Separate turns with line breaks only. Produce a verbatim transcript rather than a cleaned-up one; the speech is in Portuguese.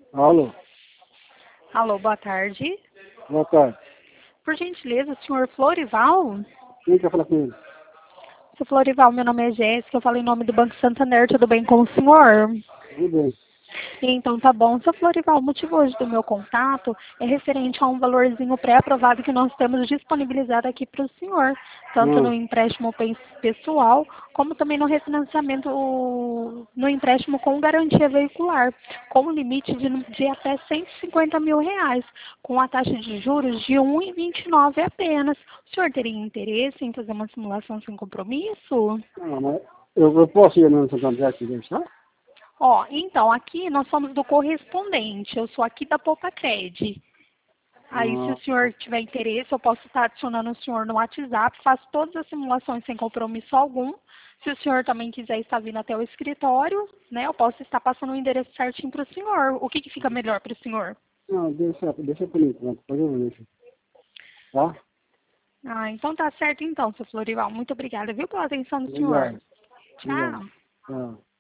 Alô,
Alô, boa tarde.
boa tarde.
Por gentileza, o senhor Florival?
Quem quer falar com ele?
Seu Florival, meu nome é Jéssica, eu falo em nome do Banco Santander, tudo bem com o senhor?
Tudo bem.
Então tá bom. Seu Florival, o motivo hoje do meu contato é referente a um valorzinho pré-aprovado que nós temos disponibilizado aqui para o senhor, tanto no
Hum.
empréstimo pe- pessoal, como também no refinanciamento, no empréstimo com garantia veicular, com limite de, de até cento e cinquenta mil reais, com a taxa de juros de um vírgula vinte e nove apenas. O senhor teria interesse em fazer uma simulação sem compromisso?
Ah, mas eu, eu posso ir no Santander aqui, deixar?
Ó, então, aqui nós somos do correspondente, eu sou aqui da Popacred. Aí, se o
Ah,
senhor tiver interesse, eu posso estar adicionando o senhor no WhatsApp, faço todas as simulações sem compromisso algum. Se o senhor também quiser estar vindo até o escritório, né, eu posso estar passando o endereço certinho para o senhor. O que, que fica melhor para o senhor?
não, deixa, deixa por enquanto, depois eu deixo. Tá?
Ah, então tá certo então, seu Florival. Muito obrigada, viu, pela atenção do senhor.
Obrigado. Obrigado.
Tchau.
Tchau.